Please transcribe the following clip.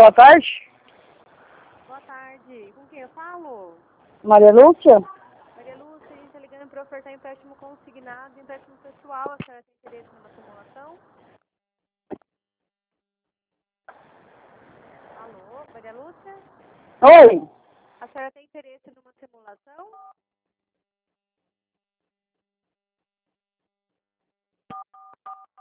Boa tarde, Boa tarde. Com quem eu falo? Maria Lúcia. Maria Lúcia, a gente está ligando para ofertar empréstimo consignado e empréstimo pessoal. A senhora tem interesse numa simulação? Alô, Maria Lúcia? Oi, A senhora tem interesse numa simulação?